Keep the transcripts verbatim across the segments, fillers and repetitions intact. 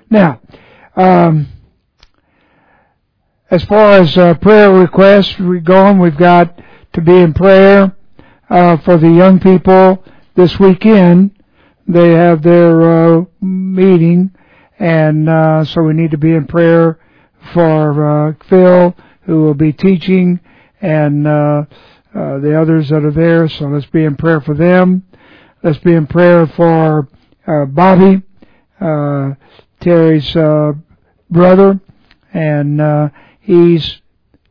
Now, um, as far as uh, prayer requests we go on, we've got to be in prayer uh, for the young people this weekend. They have their uh, meeting, and uh, so we need to be in prayer for uh, Phil, who will be teaching, and uh, uh, the others that are there. So let's be in prayer for them. Let's be in prayer for uh, Bobby, uh, Terry's uh, brother, and uh, he's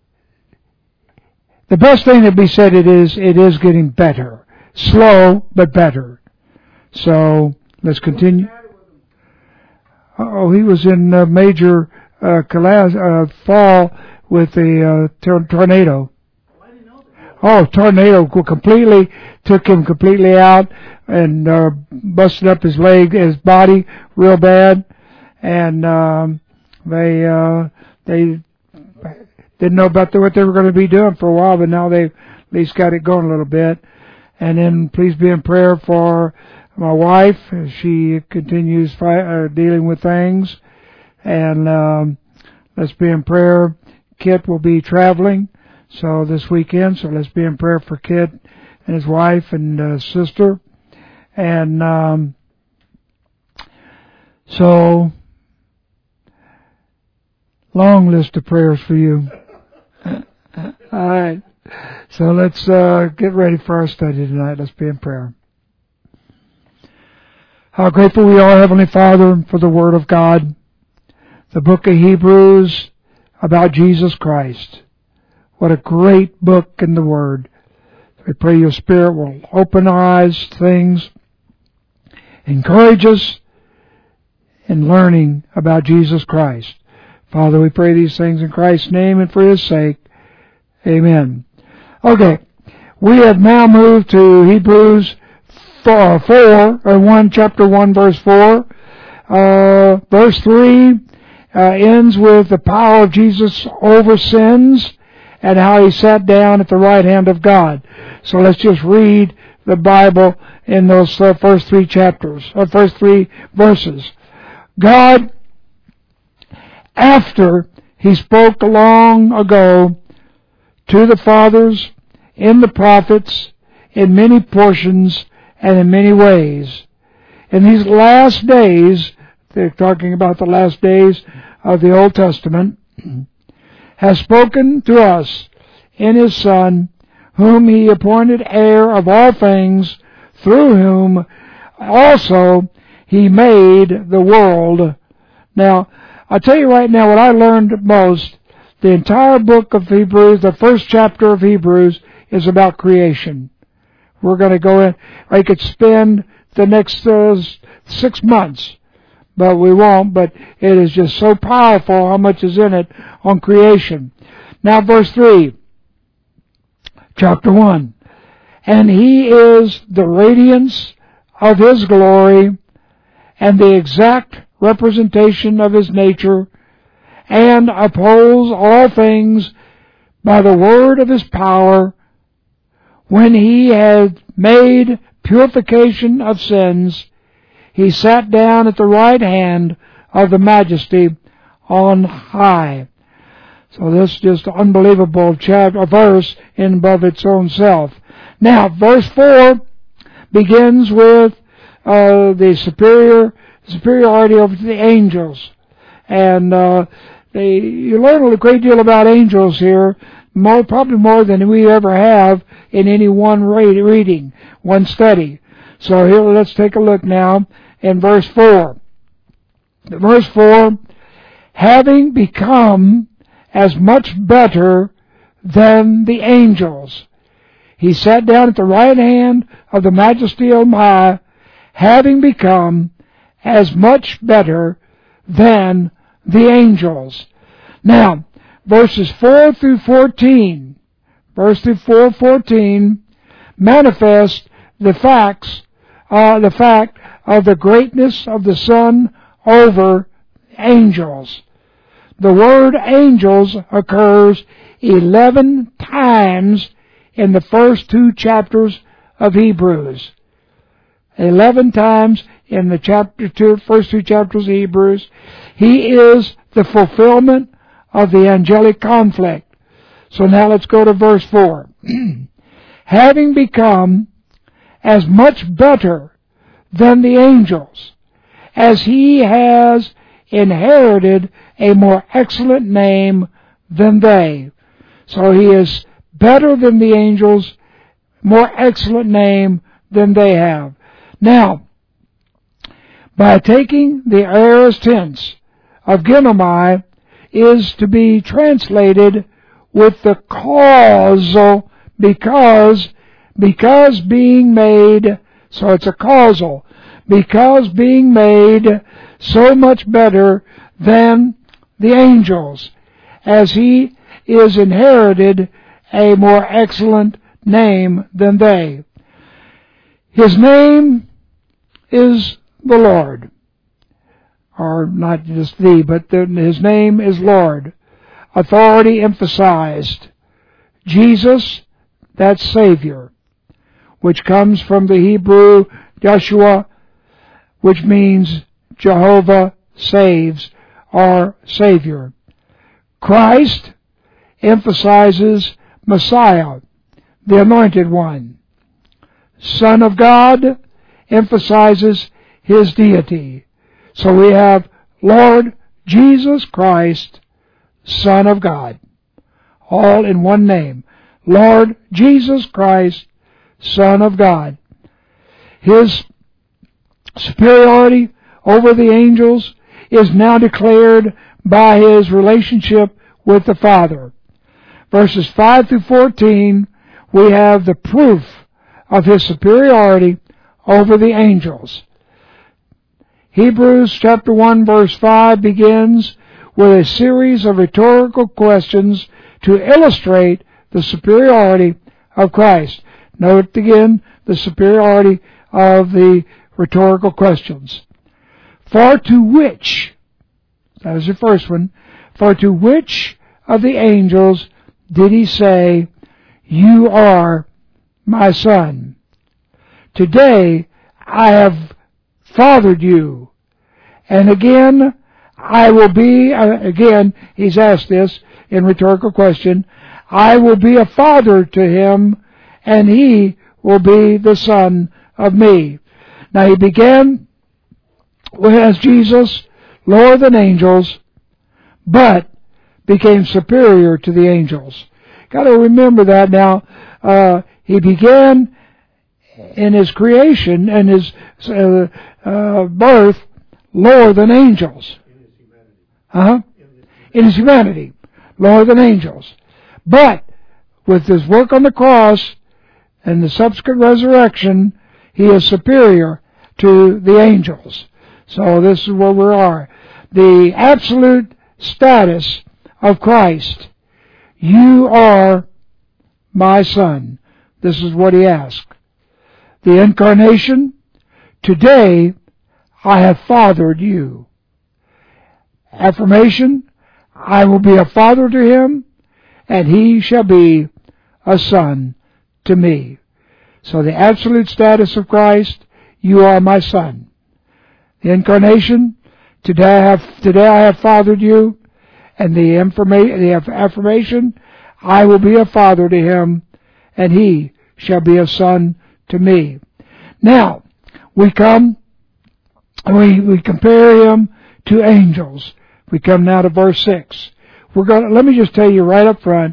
the best thing to be said. It is it is getting better, slow but better. So let's continue. Oh, he was in a major uh, collapse, uh, fall with the uh, tor- tornado. Oh, tornado completely took him completely out and uh, busted up his leg, his body, real bad. And um, they uh, they didn't know about the, what they were going to be doing for a while, but now they've at least got it going a little bit. And then please be in prayer for my wife. She continues fight, uh, dealing with things. And um, let's be in prayer. Kit will be traveling so this weekend, so let's be in prayer for Kit and his wife and uh, sister. And um, so, long list of prayers for you. All right. So let's uh, get ready for our study tonight. Let's be in prayer. How grateful we are, Heavenly Father, for the Word of God, the book of Hebrews about Jesus Christ. What a great book in the Word. We pray your Spirit will open our eyes to things, encourage us in learning about Jesus Christ. Father, we pray these things in Christ's name and for His sake. Amen. Okay, we have now moved to Hebrews four, four or one, chapter one, verse four. Uh, verse three uh, ends with the power of Jesus over sins and how He sat down at the right hand of God. So let's just read the Bible in those uh, first three chapters, or first three verses. God, after He spoke long ago to the fathers, in the prophets, in many portions, and in many ways. In these last days, they're talking about the last days of the Old Testament, has spoken to us in His Son, whom He appointed heir of all things, through whom also He made the world. Now, I'll tell you right now what I learned most. The entire book of Hebrews, the first chapter of Hebrews, is about creation. We're going to go in. I could spend the next uh, six months, but we won't. But it is just so powerful how much is in it on creation. Now, verse three, chapter one. And He is the radiance of His glory and the exact representation of His nature, and upholds all things by the word of His power. When He had made purification of sins, He sat down at the right hand of the Majesty on high. So this is just an unbelievable chapter, verse in and of its own self. Now, verse four begins with uh, the superior superiority over the angels. And uh, they, you learn a great deal about angels here, more, probably more than we ever have in any one reading, one study. So here, let's take a look now in verse four. Verse four, having become as much better than the angels, He sat down at the right hand of the Majesty on high, having become as much better than the angels. Now, verses four through fourteen, verse through four fourteen, manifest the facts, uh, the fact of the greatness of the Son over angels. The word angels occurs eleven times in the first two chapters of Hebrews. Eleven times in the chapter two, first two chapters of Hebrews. He is the fulfillment of the angelic conflict. So now let's go to verse four. Having become as much better than the angels, as he has inherited a more excellent name than they. So he is better than the angels, more excellent name than they have. Now, by taking the aorist tense of ginomai is to be translated with the causal because, because being made, so it's a causal, because being made so much better than the angels, as he is inherited a more excellent name than they. His name is the Lord. Or not just the, but the, his name is Lord. Authority emphasized. Jesus, that's Savior, which comes from the Hebrew Yeshua, which means Jehovah saves, or Savior. Christ emphasizes Messiah, the Anointed One. Son of God emphasizes his deity. So we have Lord Jesus Christ, Son of God, all in one name. Lord Jesus Christ, Son of God. His superiority over the angels is now declared by his relationship with the Father. Verses five through fourteen, we have the proof of his superiority over the angels. Hebrews chapter one verse five begins with a series of rhetorical questions to illustrate the superiority of Christ. Note again the superiority of the rhetorical questions. For to which, that was the first one, for to which of the angels did he say, you are my son? Today I have fathered you. And again, I will be, uh, again, he's asked this in rhetorical question, I will be a father to him, and he will be the son of me. Now he began as Jesus, lower than angels, but became superior to the angels. Got to remember that now. Uh, he began in his creation and his uh, uh, birth lower than angels. In his humanity. Uh-huh. In his humanity, lower than angels. But with his work on the cross and the subsequent resurrection, he is superior to the angels. So this is where we are. The absolute status of Christ. You are my son. This is what he asked. The incarnation. Today I have fathered you. Affirmation. I will be a father to him, and he shall be a son to me. So the absolute status of Christ, you are my son. The incarnation, today I have, today I have fathered you, and the, informa- the affirmation, I will be a father to him, and he shall be a son to me. Now, we come, we, we compare him to angels. We come now to verse six. We're going. Let me just tell you right up front.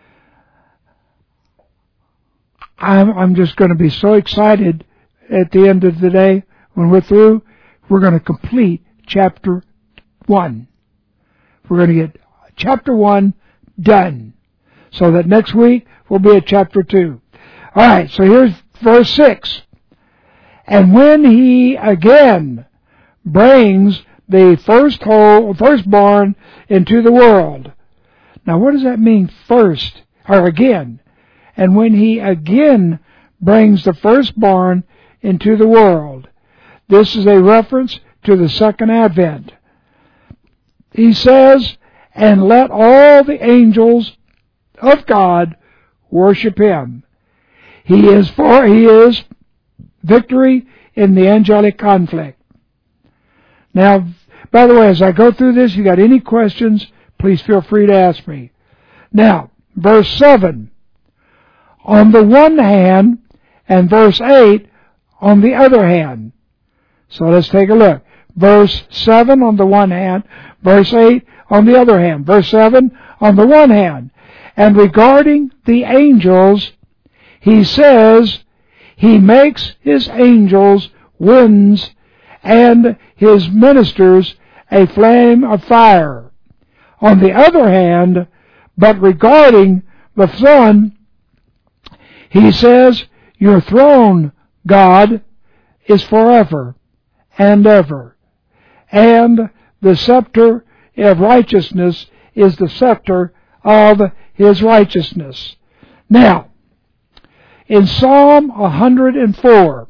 I'm, I'm just going to be so excited at the end of the day when we're through. We're going to complete chapter one. We're going to get chapter one done, so that next week we'll be at chapter two. All right. So here's verse six. And when he again brings the first whole, firstborn into the world. Now what does that mean, first, or again? And when he again brings the firstborn into the world. This is a reference to the second advent. He says, and let all the angels of God worship him. He is for, he is victory in the angelic conflict. Now, by the way, as I go through this, you got any questions, please feel free to ask me. Now, verse seven, on the one hand, and verse eight, on the other hand. So let's take a look. Verse seven on the one hand, verse eight on the other hand. Verse seven on the one hand. And regarding the angels, he says, he makes his angels winds and his ministers a flame of fire. On the other hand, but regarding the Son, he says, your throne, God, is forever and ever. And the scepter of righteousness is the scepter of his righteousness. Now, in Psalm one hundred four,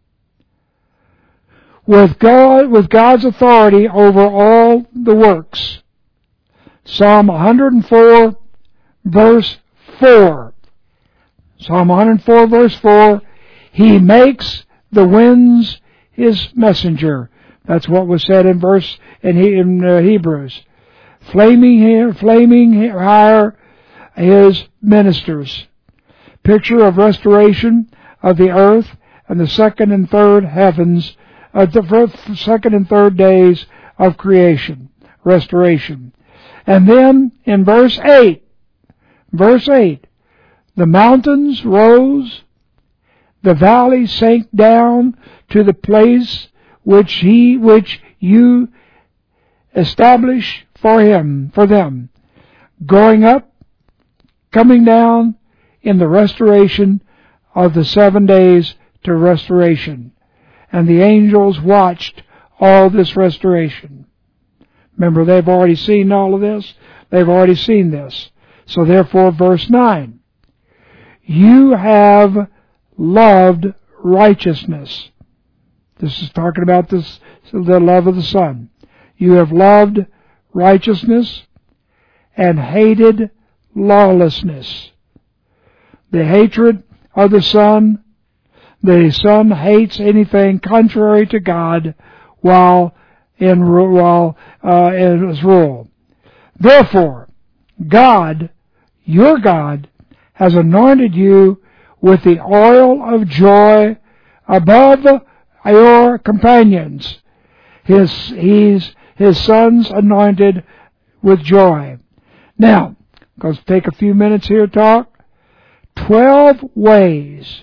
with God, with God's authority over all the works, Psalm one hundred four, verse four. Psalm one hundred four, verse four, he makes the winds his messenger. That's what was said in verse in, he, in uh, Hebrews. Flaming, flaming higher his ministers. Picture of restoration of the earth and the second and third heavens, uh, the second and third days of creation, restoration. And then in verse eight, verse eight, the mountains rose, the valleys sank down to the place which he, which you establish for him, for them, going up, coming down in the restoration of the seven days to restoration. And the angels watched all this restoration. Remember, they've already seen all of this. They've already seen this. So therefore, verse nine, you have loved righteousness. This is talking about this, the love of the Son. You have loved righteousness and hated lawlessness. The hatred of the Son, the Son hates anything contrary to God while in while uh, in His rule. Therefore, God, your God, has anointed you with the oil of joy above your companions. His, he's His Son's anointed with joy. Now, let's take a few minutes here to talk. Twelve ways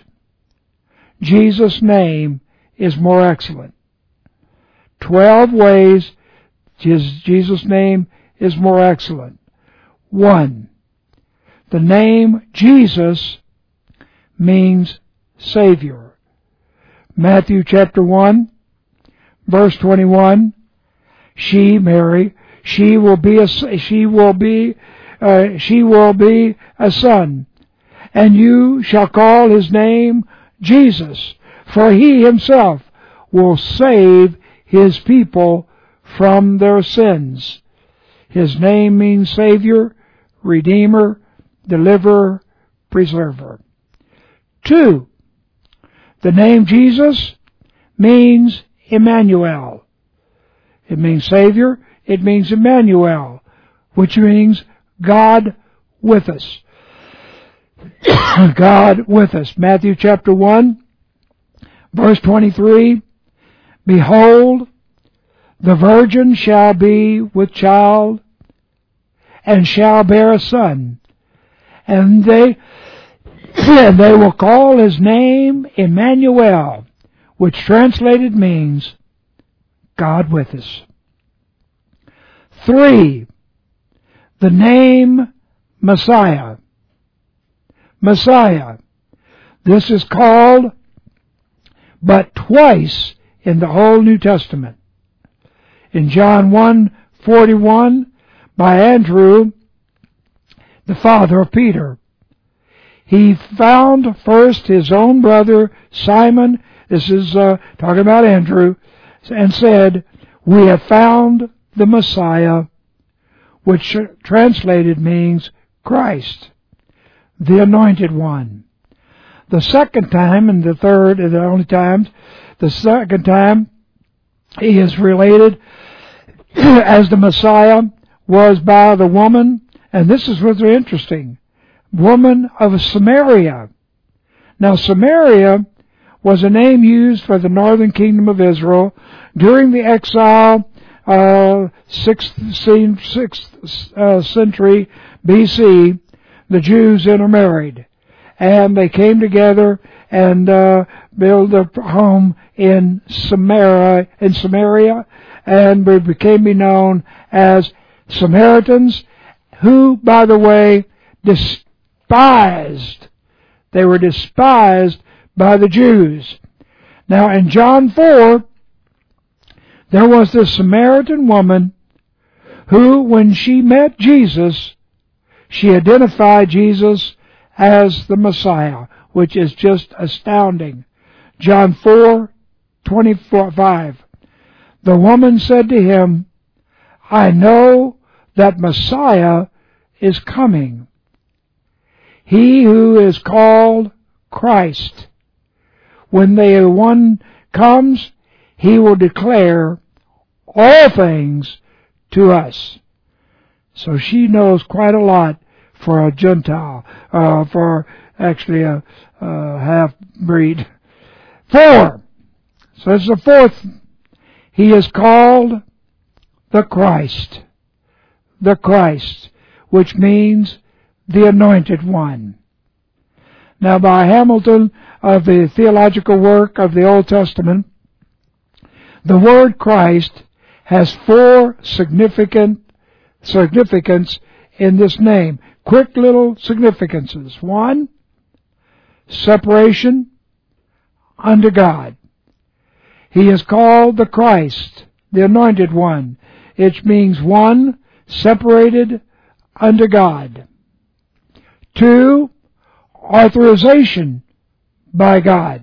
Jesus' name is more excellent. Twelve ways Jesus' name is more excellent. One, the name Jesus means Savior. Matthew chapter one, verse twenty-one. She, Mary, she will be a she will be uh, she will be a son, and you shall call his name Jesus, for he himself will save his people from their sins. His name means Savior, Redeemer, Deliverer, Preserver. Two, the name Jesus means Emmanuel. It means Savior. It means Emmanuel, which means God with us. God with us. Matthew chapter one, verse twenty-three. Behold, the virgin shall be with child, and shall bear a son, and they and they will call his name Emmanuel, which translated means God with us. Three, the name Messiah. Messiah. This is called but twice in the whole New Testament. In John one forty-one, by Andrew, the father of Peter. He found first his own brother Simon, this is uh, talking about Andrew, and said, we have found the Messiah, which translated means Christ, the Anointed One. The second time, and the third and the only times, the second time he is related as the Messiah was by the woman, and this is what's interesting, woman of Samaria. Now Samaria was a name used for the northern kingdom of Israel during the exile, uh, sixth, sixth uh, century B C. The Jews intermarried, and they came together and uh, built a home in Samaria, in Samaria, and they became known as Samaritans, who, by the way, despised. They were despised by the Jews. Now, in John four, there was this Samaritan woman who, when she met Jesus, she identified Jesus as the Messiah, which is just astounding. John four twenty-five. The woman said to him, I know that Messiah is coming, he who is called Christ. When the one comes, he will declare all things to us. So she knows quite a lot for a Gentile, uh, for actually a, a half-breed. Four. So this is the fourth. He is called the Christ. The Christ, which means the Anointed One. Now, by Hamilton of the Theological Work of the Old Testament, the word Christ has four significant significance in this name. Quick little significances. One, separation unto God. He is called the Christ, the Anointed One. It means one, separated unto God. Two, authorization by God.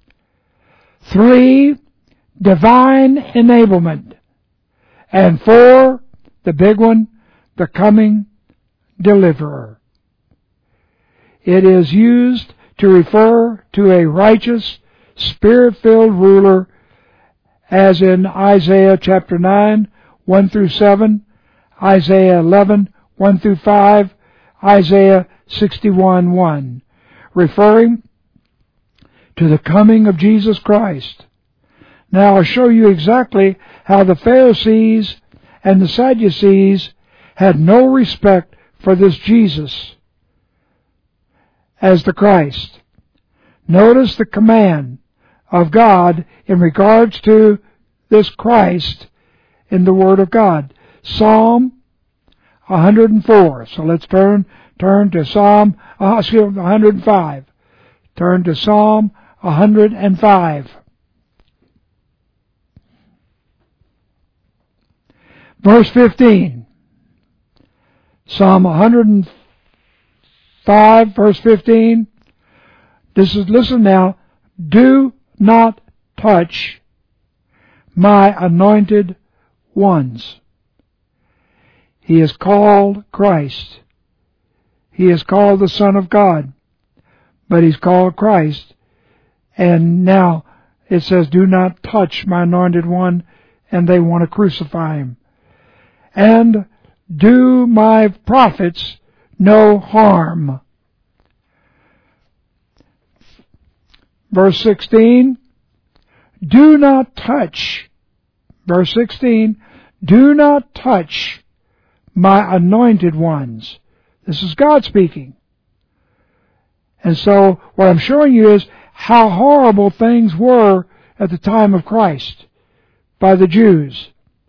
Three, divine enablement. And four, the big one, the coming deliverer. It is used to refer to a righteous, spirit-filled ruler, as in Isaiah chapter nine, one through seven, Isaiah eleven, one through five, Isaiah sixty-one, one, referring to the coming of Jesus Christ. Now I'll show you exactly how the Pharisees and the Sadducees had no respect for this Jesus as the Christ. Notice the command of God in regards to this Christ in the Word of God. Psalm one hundred four. So let's turn turn to Psalm uh, excuse me, one hundred five. Turn to Psalm one hundred five. Verse fifteen. Psalm one hundred five, verse fifteen. This is, listen now, do not touch my anointed ones. He is called Christ. He is called the Son of God. But he's called Christ. And now it says, do not touch my anointed one, and they want to crucify him. And do my prophets no harm. Verse sixteen, do not touch, verse sixteen, do not touch my anointed ones. This is God speaking. And so what I'm showing you is how horrible things were at the time of Christ by the Jews.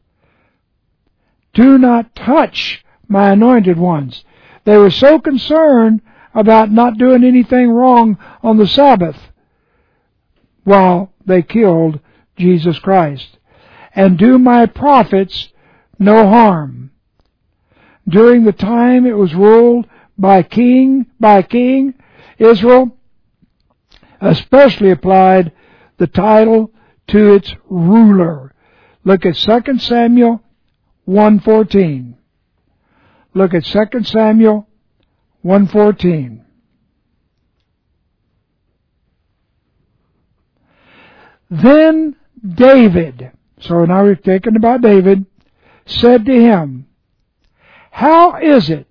Do not touch my anointed ones. They were so concerned about not doing anything wrong on the Sabbath while they killed Jesus Christ. And do my prophets no harm. During the time it was ruled by king, by king, Israel especially applied the title to its ruler. Look at Second Samuel one fourteen. Look at Second Samuel one fourteen. Then David, so now we're talking about David, said to him, How is it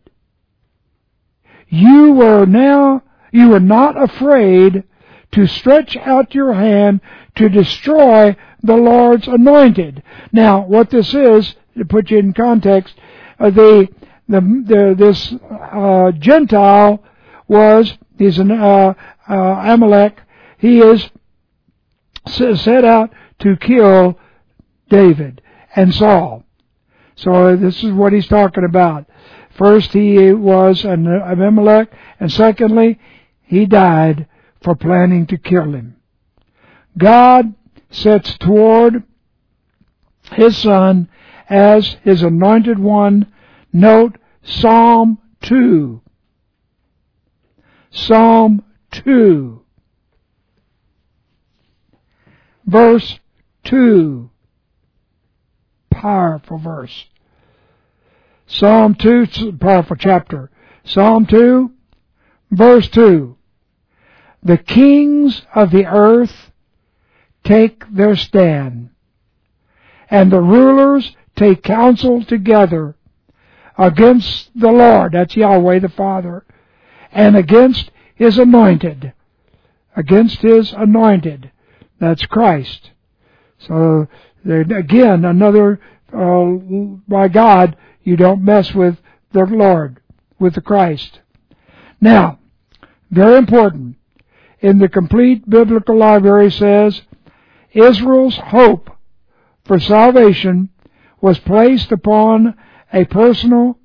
you were now you were not afraid to stretch out your hand to destroy the Lord's anointed? Now, what this is, to put you in context, uh, the, the the this uh, Gentile was he's an uh, uh, Amalek. He is set out to kill David and Saul. So this is what he's talking about. First, he was an Abimelech, and secondly, he died for planning to kill him. God sets toward his son as his anointed one. Note Psalm two. Psalm two. Verse two. Powerful verse. Psalm two, powerful chapter. Psalm two, verse two. The kings of the earth take their stand, and the rulers take counsel together against the Lord, that's Yahweh the Father, and against His anointed. Against His anointed. That's Christ. So, again, another, uh, by God, you don't mess with the Lord, with the Christ. Now, very important, in the Complete Biblical Library says, Israel's hope for salvation was placed upon a personal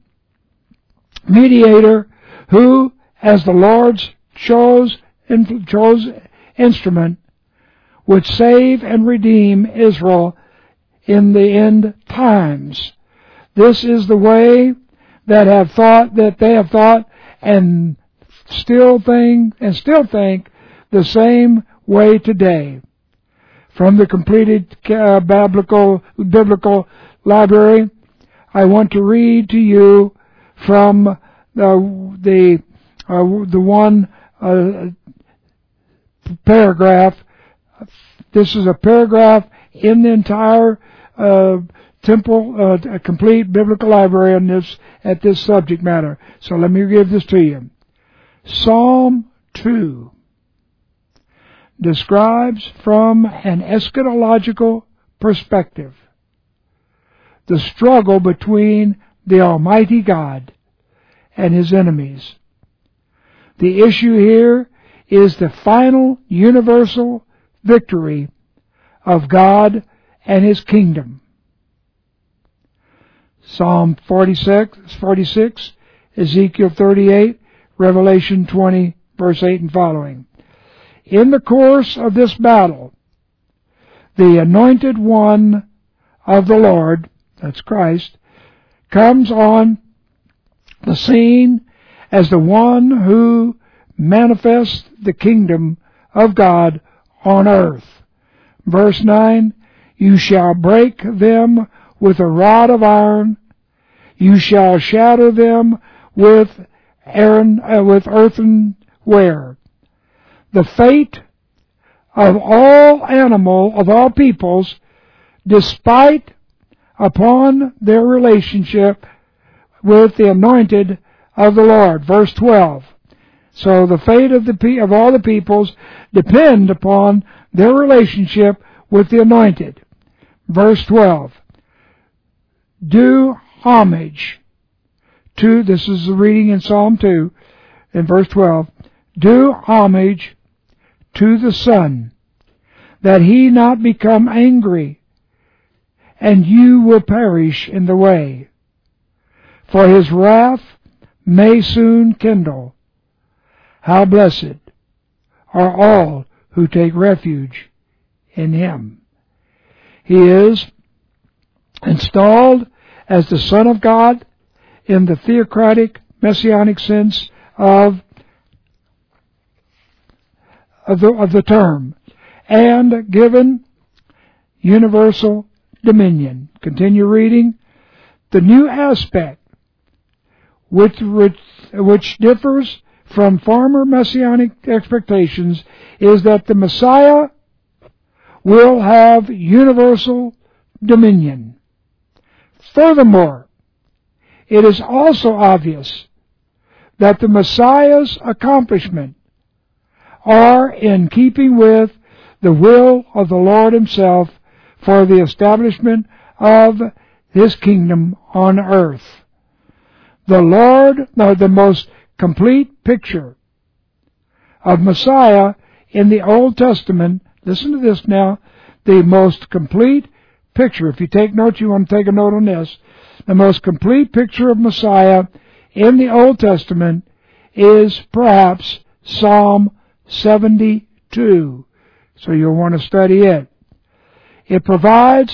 mediator who, as the Lord's chose, chose instrument, would save and redeem Israel in the end times. This is the way that have thought that they have thought and still think and still think the same way today. From the completed uh, biblical biblical library, I want to read to you from uh, the uh, the one uh, paragraph. This is a paragraph in the entire uh, Temple, uh, a complete biblical library on this, at this subject matter. So let me give this to you. Psalm two describes from an eschatological perspective the struggle between the Almighty God and His enemies. The issue here is the final universal victory of God and His kingdom. Psalm forty-six, forty-six, Ezekiel thirty-eight, Revelation twenty, verse eight and following. In the course of this battle, the anointed one of the Lord, that's Christ, comes on the scene as the one who manifests the kingdom of God on earth. Verse nine, you shall break them with a rod of iron, you shall shatter them with iron, uh, with earthenware. The fate of all animal, of all peoples, despite upon their relationship with the anointed of the Lord. Verse twelve. So the fate of the of all the peoples depend upon their relationship with the anointed. Verse twelve. Do homage to, this is the reading in Psalm two, in verse twelve, do homage to the Son, that He not become angry, and you will perish in the way. For His wrath may soon kindle. How blessed are all who take refuge in Him. He is installed as the Son of God in the theocratic, messianic sense of, of, the, of the term, and given universal dominion. Continue reading. The new aspect which, which, which differs from former messianic expectations is that the Messiah will have universal dominion. Furthermore, it is also obvious that the Messiah's accomplishment are in keeping with the will of the Lord Himself for the establishment of His kingdom on earth. The Lord, no, the most complete picture of Messiah in the Old Testament, listen to this now, the most complete picture, if you take notes, you want to take a note on this, the most complete picture of Messiah in the Old Testament is perhaps Psalm seventy-two. So you'll want to study it. It provides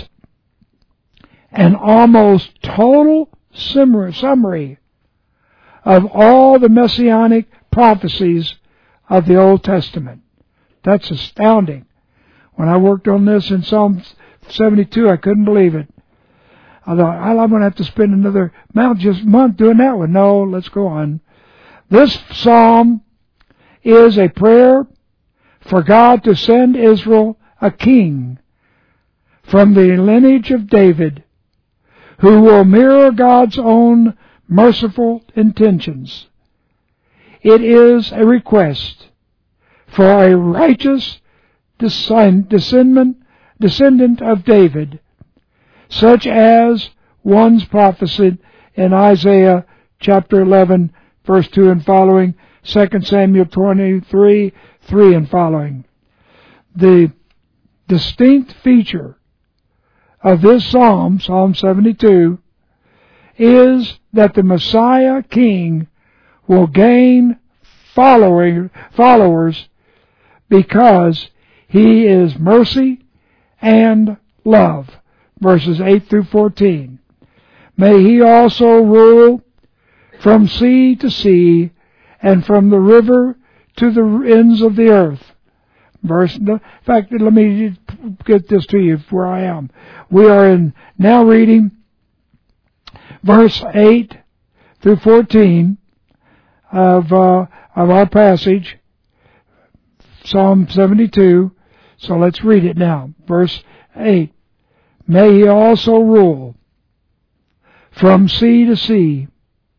an almost total summary of all the messianic prophecies of the Old Testament. That's astounding. When I worked on this in Psalm seventy-two, I couldn't believe it. I thought, I'm going to have to spend another month, just month doing that one. No, let's go on. This psalm is a prayer for God to send Israel a king from the lineage of David who will mirror God's own merciful intentions. It is a request for a righteous descendant, descendant of David, such as one's prophesied in Isaiah chapter eleven, verse two and following, Second Samuel twenty-three, three and following. The distinct feature of this psalm, Psalm seventy-two, is that the Messiah King will gain following, followers because He is mercy and love. Verses eight through fourteen. May He also rule from sea to sea and from the river to the ends of the earth. Verse, in fact, let me get this to you where I am. We are in now reading verse eight through fourteen of uh, of our passage, Psalm seventy-two. So let's read it now. Verse eight. May He also rule from sea to sea,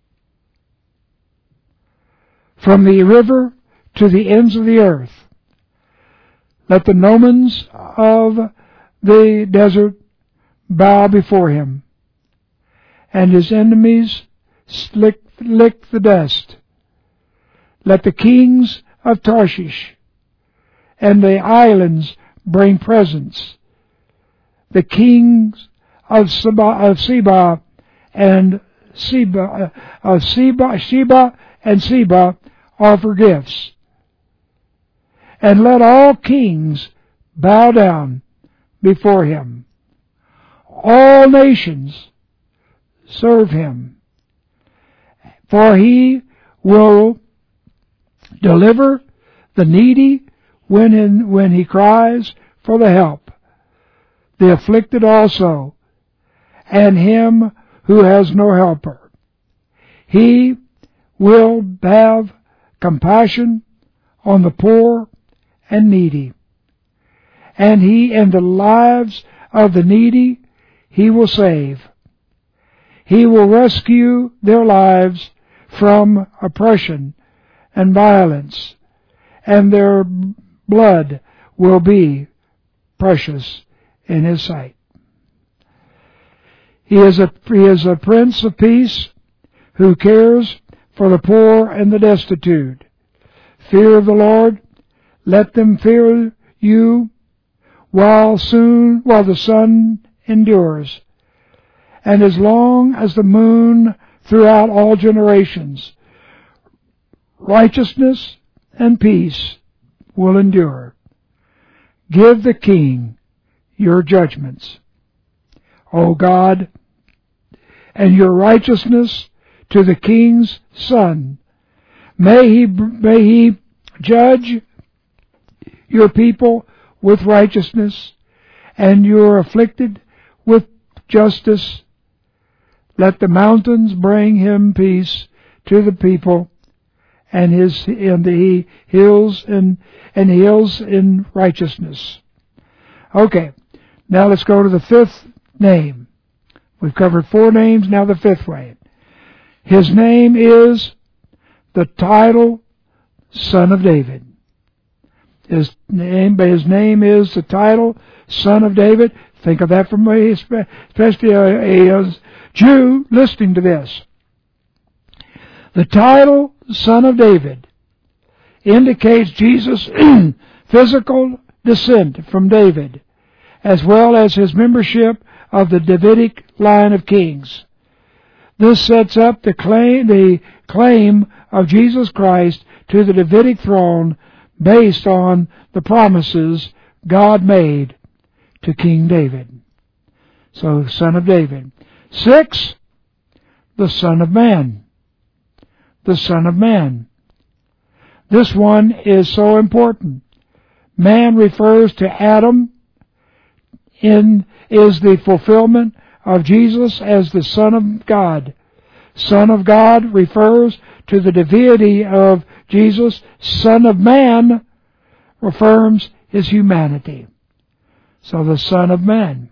from the river to the ends of the earth. Let the nomads of the desert bow before Him, and His enemies lick, lick the dust. Let the kings of Tarshish and the islands bring presents. The kings of Seba, of Seba and Seba, of Seba, Sheba and Seba offer gifts. And let all kings bow down before Him. All nations serve Him. For He will deliver the needy when, in, when he cries for the help, the afflicted also, and him who has no helper. He will have compassion on the poor and needy, and He and the lives of the needy He will save. He will rescue their lives from oppression and violence, and their blood will be precious in His sight. He is a, he is a Prince of Peace who cares for the poor and the destitute. Fear of the Lord, let them fear you while soon, while the sun endures, and as long as the moon throughout all generations. Righteousness and peace will endure. Give the King your judgments, O God, and your righteousness to the King's Son. May he, may he judge your people with righteousness, and your afflicted with justice. Let the mountains bring Him peace to the people, and his and the hills and and hills in righteousness. Okay, now let's go to the fifth name, We've covered four names, now the fifth way. His name is the title Son of David. His name, his name is the title Son of David. Think of that from a, especially a, a Jew listening to this. The title Son of David indicates Jesus' physical descent from David, as well as his membership of the Davidic line of kings. This sets up the claim, the claim of Jesus Christ to the Davidic throne based on the promises God made to King David. So, Son of David. Six, the Son of Man. The Son of Man. This one is so important. Man refers to Adam in is the fulfillment of Jesus as the Son of God. Son of God refers to the divinity of Jesus. Son of Man affirms his humanity. So the Son of Man.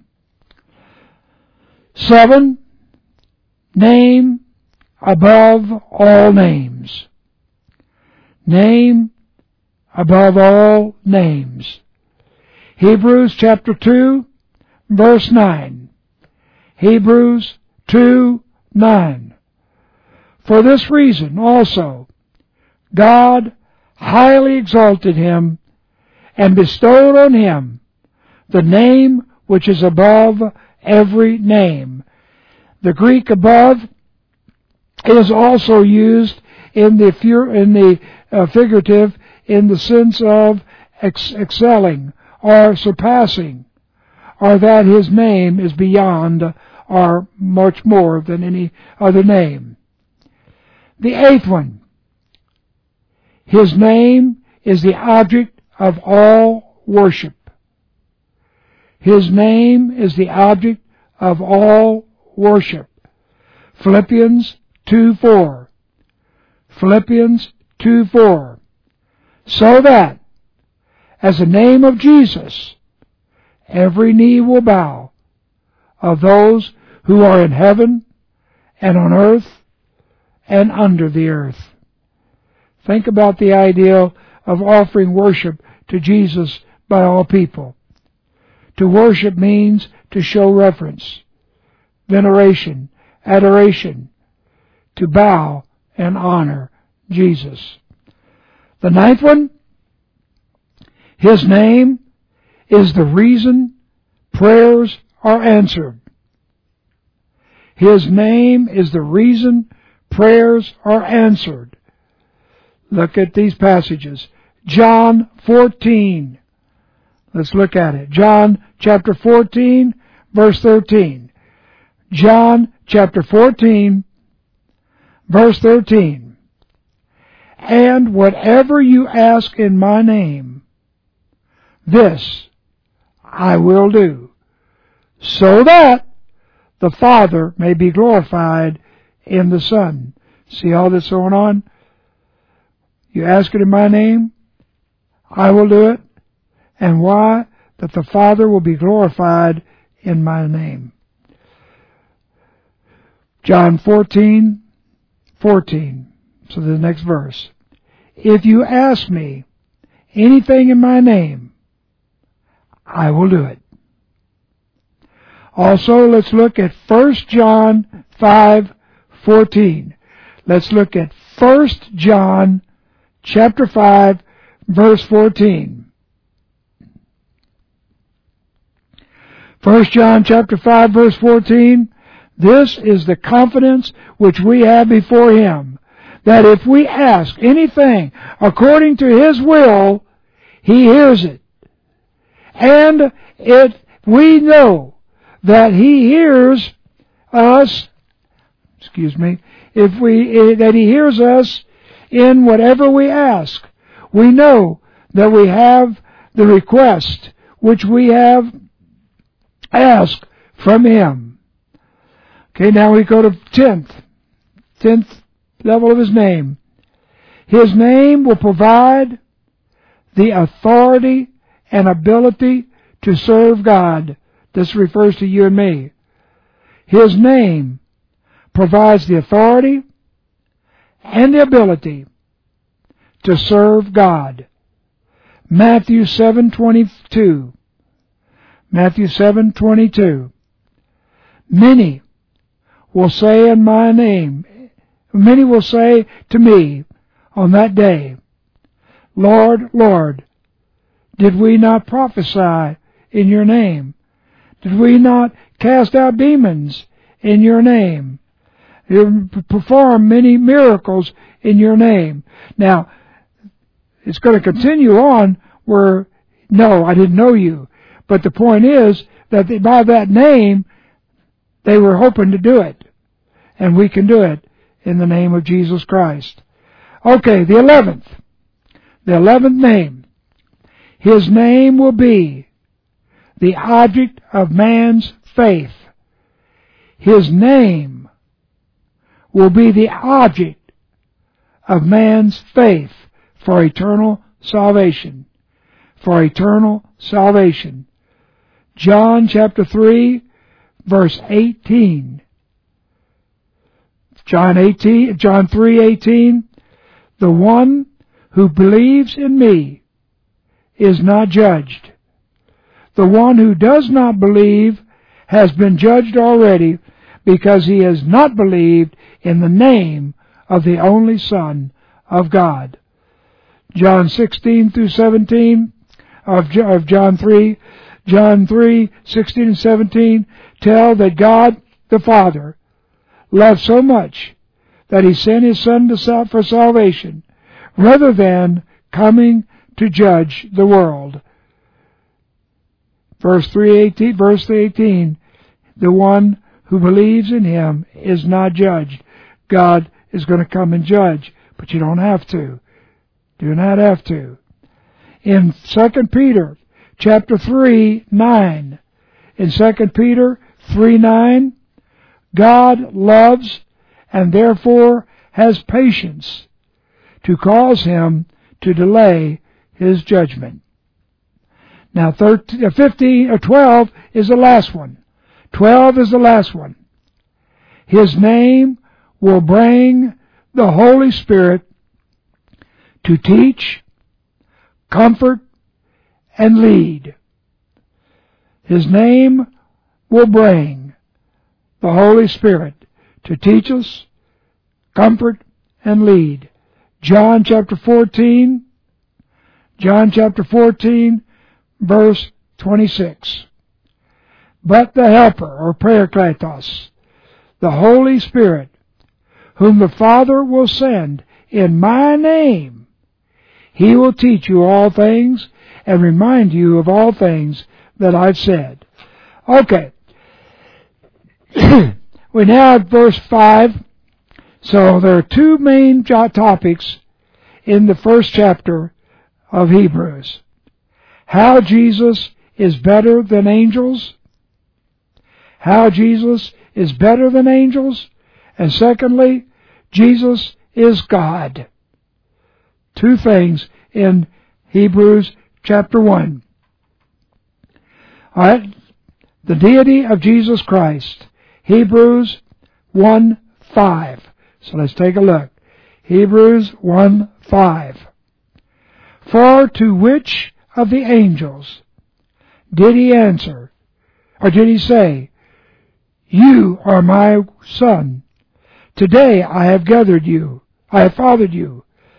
Seven, name above all names. Name above all names. Hebrews chapter two, verse nine. Hebrews two, nine. For this reason also, God highly exalted him and bestowed on him the name which is above every name. The Greek above is also used in the in the uh, figurative in the sense of ex- excelling or surpassing, or that his name is beyond or much more than any other name. The eighth one, his name is the object of all worship. His name is the object of all worship. Philippians two four. Philippians two four. So that, as the name of Jesus, every knee will bow, of those who are in heaven and on earth and under the earth. Think about the idea of offering worship to Jesus by all people. To worship means to show reverence, veneration, adoration, to bow and honor Jesus. The ninth one, his name is the reason prayers are answered. His name is the reason prayers are answered. Look at these passages. John fourteen. Let's look at it. John chapter fourteen, verse thirteen. John chapter fourteen, verse thirteen. And whatever you ask in my name, this I will do, so that the Father may be glorified in the Son. See all that's going on? You ask it in my name, I will do it. And why? That the Father will be glorified in my name. John fourteen, fourteen. So the next verse. If you ask me anything in my name, I will do it. Also, let's look at First John five, fourteen. Let's look at First John chapter five, verse fourteen. First John chapter five, verse fourteen. This is the confidence which we have before him, that if we ask anything according to his will, he hears it. And if we know that he hears us, excuse me, if we that he hears us in whatever we ask, we know that we have the request which we have asked from him. Okay, now we go to tenth. Tenth level of his name. His name will provide the authority and ability to serve God. This refers to you and me. His name provides the authority and the ability to serve God. Matthew seven twenty-two. Matthew seven twenty-two. Many will say in my name, many will say to me on that day, Lord, Lord, did we not prophesy in your name? Did we not cast out demons in your name? You perform many miracles in your name. Now, it's going to continue on where, no, I didn't know you. But the point is that by that name, they were hoping to do it. And we can do it in the name of Jesus Christ. Okay, the eleventh. The eleventh name. His name will be the object of man's faith. His name will be the object of man's faith for eternal salvation. For eternal salvation. John chapter three, verse eighteen. John eighteen, John three eighteen. The one who believes in me is not judged. The one who does not believe has been judged already, because he has not believed in the name of the only Son of God. John sixteen through seventeen of John three, John three, sixteen and seventeen tell that God the Father loved so much that He sent His Son to sal- for salvation, rather than coming to judge the world. Verse three eighteen, verse eighteen, the one who believes in Him is not judged. God is going to come and judge, but you don't have to. Do not have to. In Second Peter chapter three, nine, in Second Peter three, nine, God loves and therefore has patience to cause him to delay His judgment. Now, thirteen, fifteen, or twelve is the last one. Twelve is the last one. His name will bring the Holy Spirit to teach, comfort, and lead. His name will bring the Holy Spirit to teach us, comfort, and lead. John chapter fourteen, John chapter fourteen, verse twenty-six. But the Helper, or Parakletos, the Holy Spirit, whom the Father will send in my name, He will teach you all things and remind you of all things that I've said. Okay. We now have verse five. So there are two main topics in the first chapter of Hebrews. How Jesus is better than angels. How Jesus is better than angels. And secondly, Jesus is God. Two things in Hebrews chapter one. All right. The deity of Jesus Christ. Hebrews one five. So let's take a look. Hebrews one five. For to which of the angels did He answer, or did He say, You are my son. Today I have gathered you. I have fathered you.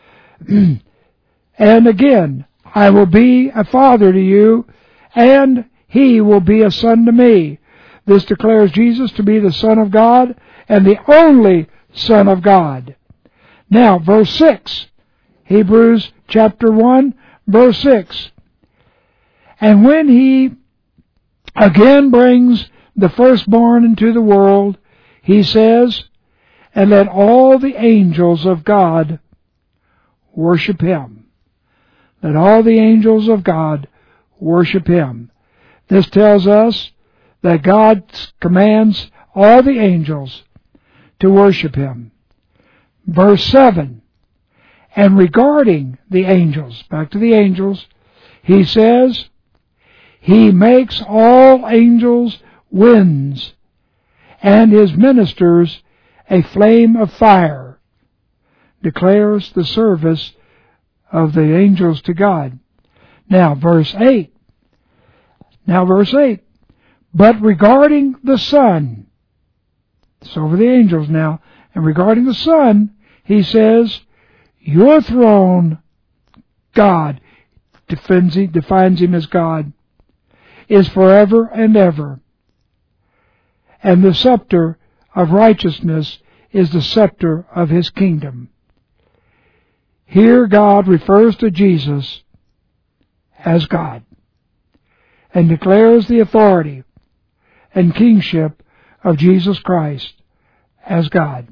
And again, I will be a father to you, and he will be a son to me. This declares Jesus to be the Son of God and the only Son of God. Now, verse six. Hebrews chapter one, verse six. And when He again brings the firstborn into the world, He says, And let all the angels of God worship Him. Let all the angels of God worship Him. This tells us that God commands all the angels to worship Him. Verse seven. And regarding the angels, back to the angels, He says, He makes all angels winds and his ministers a flame of fire, declares the service of the angels to God. Now, verse eight. Now, verse eight. But regarding the Son, it's over the angels now, and regarding the Son, he says, your throne, God, defines him, defines him as God, is forever and ever. And the scepter of righteousness is the scepter of his kingdom. Here God refers to Jesus as God and declares the authority and kingship of Jesus Christ as God.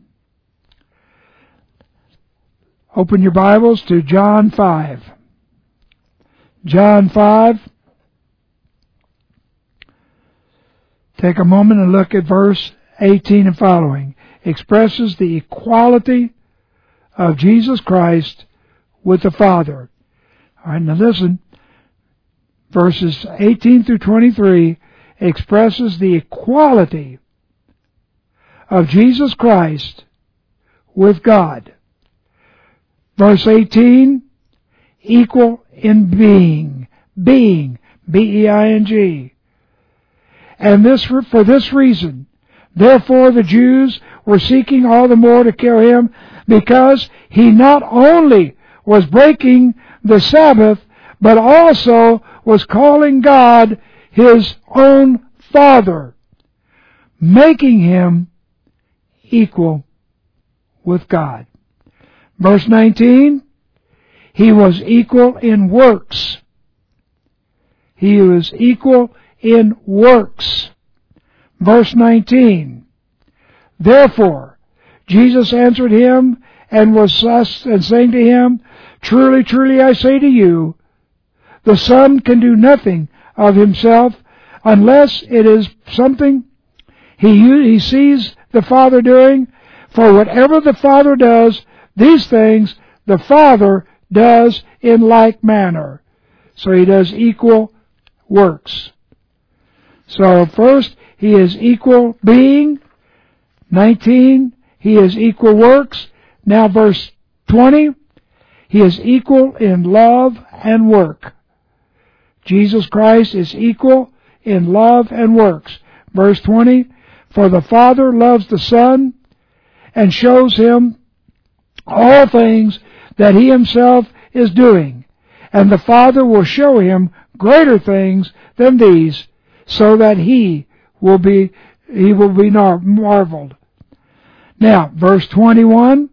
Open your Bibles to John five. John five. Take a moment and look at verse eighteen and following. Expresses the equality of Jesus Christ with the Father. All right, now listen. Verses eighteen through twenty-three expresses the equality of Jesus Christ with God. Verse eighteen, equal in being. Being. B E I N G. And this for this reason, therefore the Jews were seeking all the more to kill him, because he not only was breaking the Sabbath, but also was calling God his own Father, making him equal with God. Verse nineteen, he was equal in works. He was equal in works. Verse nineteen, therefore Jesus answered him and was thus, and saying to him, truly, truly I say to you, the Son can do nothing of himself unless it is something he, he sees the Father doing. For whatever the Father does, these things the Father does in like manner. So he does equal works. So first, he is equal being. nineteen, he is equal works. Now verse twenty, he is equal in love and work. Jesus Christ is equal in love and works. Verse twenty, for the Father loves the Son and shows him all things that he himself is doing, and the Father will show him greater things than these, so that he will be he will be marveled. Now, verse twenty-one,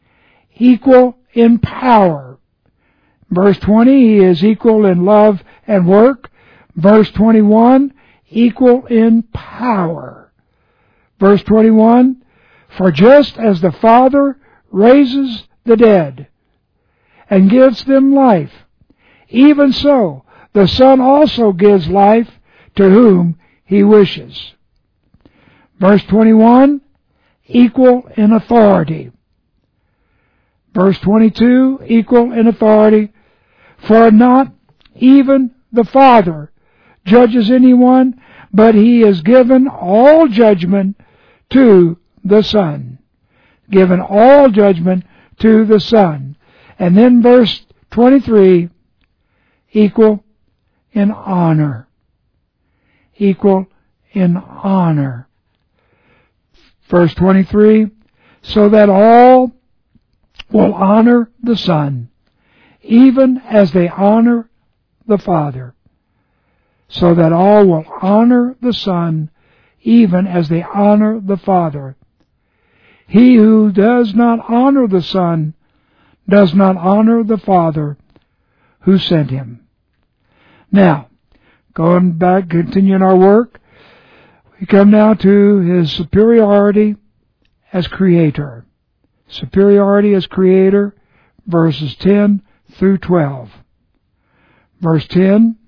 equal in power. Verse twenty, he is equal in love and work. Verse twenty-one, equal in power. Verse twenty-one, for just as the Father raises the dead and gives them life, even so the Son also gives life to whom he wishes. Verse twenty-one, equal in authority. Verse twenty-two, equal in authority, for not even the Father judges anyone, but he has given all judgment to the Son. Given all judgment to the Son. And then verse twenty-three, equal in honor. Equal in honor. Verse twenty-three, so that all will honor the Son, even as they honor the Father. So that all will honor the Son, even as they honor the Father. He who does not honor the Son does not honor the Father who sent him. Now, going back, continuing our work, we come now to his superiority as Creator. Superiority as Creator, verses ten through twelve. Verse ten,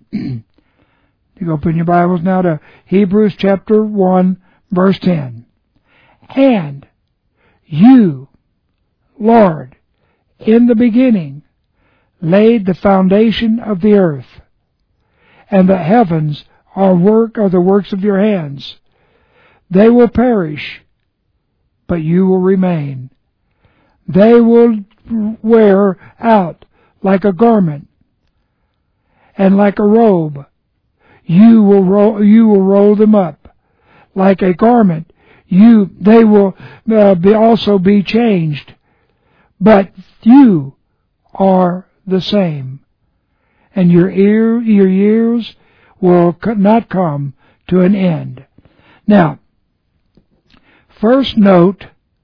you open your Bibles now to Hebrews chapter one, verse ten. And you, Lord, in the beginning laid the foundation of the earth, and the heavens are work are the works of your hands. They will perish, but you will remain. They will wear out like a garment, and like a robe. You will roll, you will roll them up like a garment. You, they will uh, be also be changed, but you are the same, and your ear, your years will not come to an end. Now, first note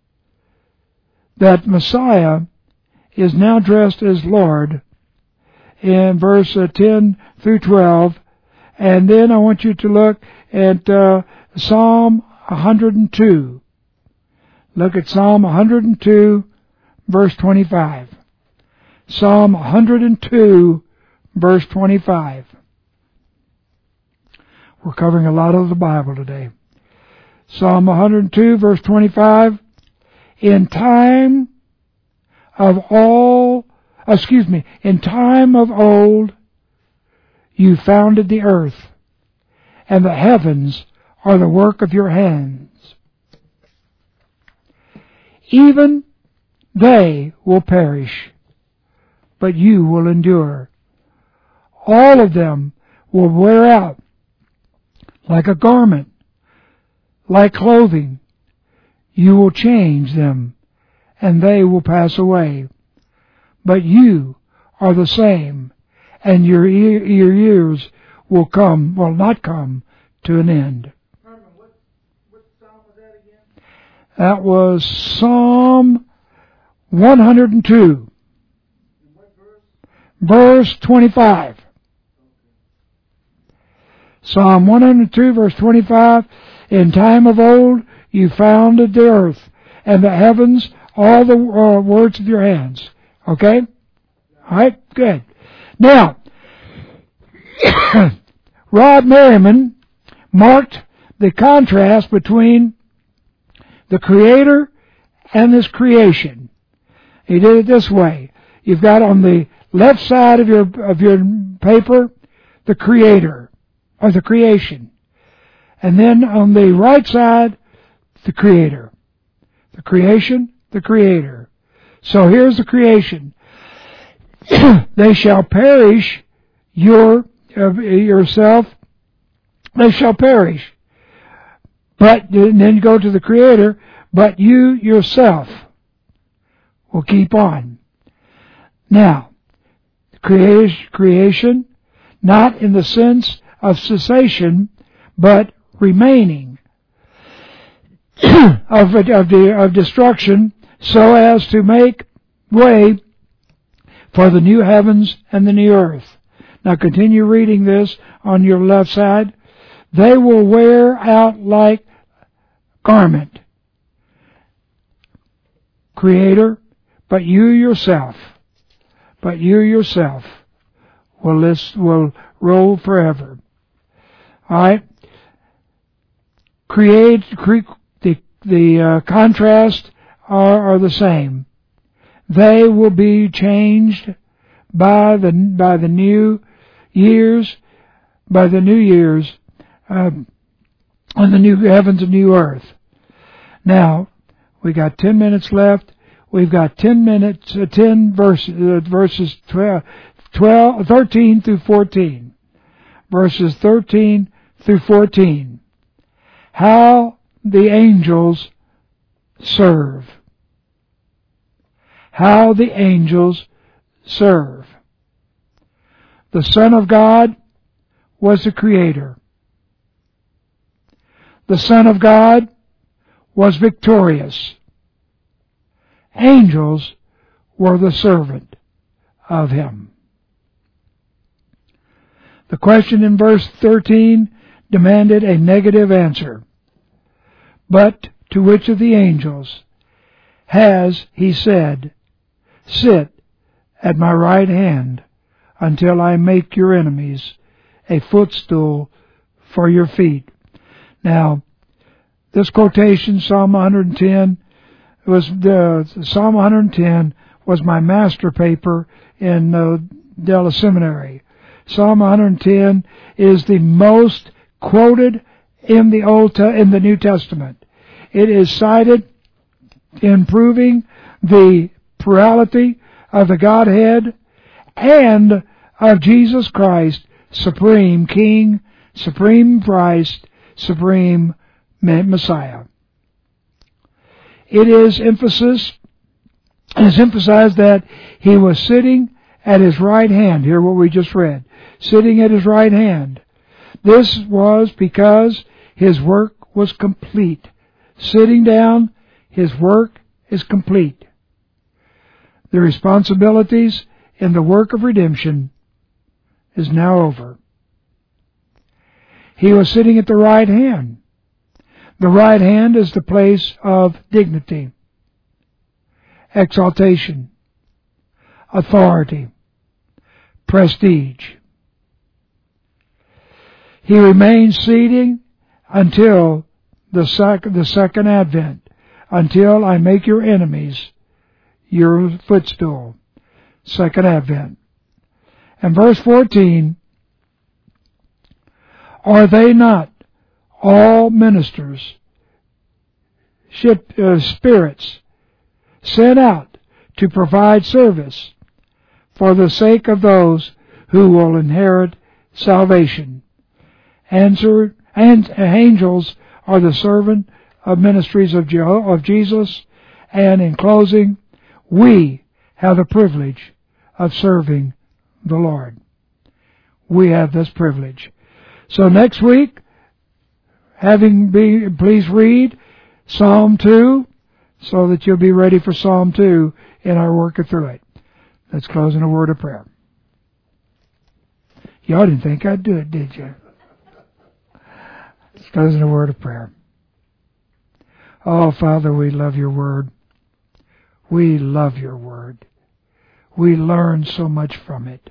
that Messiah is now dressed as Lord in verse uh, ten through twelve, and then I want you to look at uh, Psalm one hundred two. Look at Psalm one hundred two, verse twenty-five. Psalm one hundred two, verse twenty-five. We're covering a lot of the Bible today. Psalm one hundred two, verse twenty-five. In time of all, excuse me, in time of old, you founded the earth, and the heavens are the work of your hands. Even they will perish, but you will endure. All of them will wear out like a garment, like clothing. You will change them, and they will pass away. But you are the same, and your your years will come, will not come to an end. Herman, what, what psalm was that again? That was Psalm one hundred two, And what verse? verse twenty-five. Psalm one hundred two, verse twenty-five. In time of old you founded the earth, and the heavens, all the uh, words of your hands. Okay? All right? Good. Now, Rod Merriman marked the contrast between the Creator and His creation. He did it this way. You've got on the left side of your of your paper the Creator, or the creation. And then on the right side, the Creator. The creation, the Creator. So here's the creation. They shall perish, your uh, yourself, they shall perish. But then you go to the Creator, but you yourself will keep on. Now, creation, creation, not in the sense of cessation, but remaining of, of, the, of destruction, so as to make way for the new heavens and the new earth. Now continue reading this on your left side. They will wear out like garment. Creator, but you yourself, but you yourself will list, will roll forever. All right. Create, cre, the the uh, contrast are, are the same. They will be changed by the by the new years, by the new years, uh, on the new heavens and new earth. Now we got ten minutes left. We've got ten minutes, uh, ten verses, uh, verses twelve, twelve, thirteen through fourteen, verses thirteen through fourteen. How the angels serve. How the angels serve. The Son of God was the Creator. The Son of God was victorious. Angels were the servant of Him. The question in verse thirteen demanded a negative answer. But to which of the angels has He said, sit at my right hand until I make your enemies a footstool for your feet? Now, this quotation, Psalm one hundred ten, was the Psalm one hundred ten was my master paper in uh, Dallas Seminary. Psalm one hundred ten is the most quoted in the Old Te- in the New Testament. It is cited in proving the plurality of the Godhead and of Jesus Christ, Supreme King, Supreme Christ, Supreme Messiah. It is emphasis, it is emphasized that He was sitting at His right hand. Hear what we just read. Sitting at His right hand. This was because His work was complete. Sitting down, His work is complete. The responsibilities in the work of redemption is now over. He was sitting at the right hand. The right hand is the place of dignity, exaltation, authority, prestige. He remains seated until the, sec- the second advent, until I make your enemies your footstool. Second advent. And verse fourteen, are they not all ministers, ship, uh, spirits, sent out to provide service for the sake of those who will inherit salvation? Answer, and angels are the servant of ministries of, Jeho- of Jesus. And in closing, we have the privilege of serving the Lord. We have this privilege. So next week, having be, please read Psalm two, so that you'll be ready for Psalm two in our work through it. Let's close in a word of prayer. Y'all didn't think I'd do it, did you? Let's close in a word of prayer. Oh, Father, we love your word. We love your word. We learn so much from it.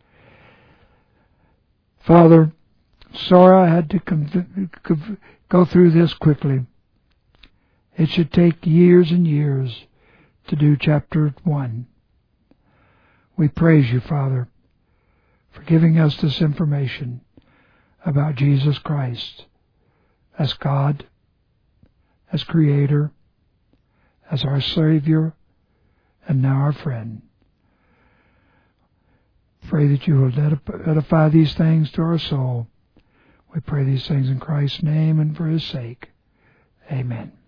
Father, sorry I had to conv- go through this quickly. It should take years and years to do chapter one. We praise you, Father, for giving us this information about Jesus Christ as God, as Creator, as our Savior, and now our friend. Pray that you will edify these things to our soul. We pray these things in Christ's name and for His sake. Amen.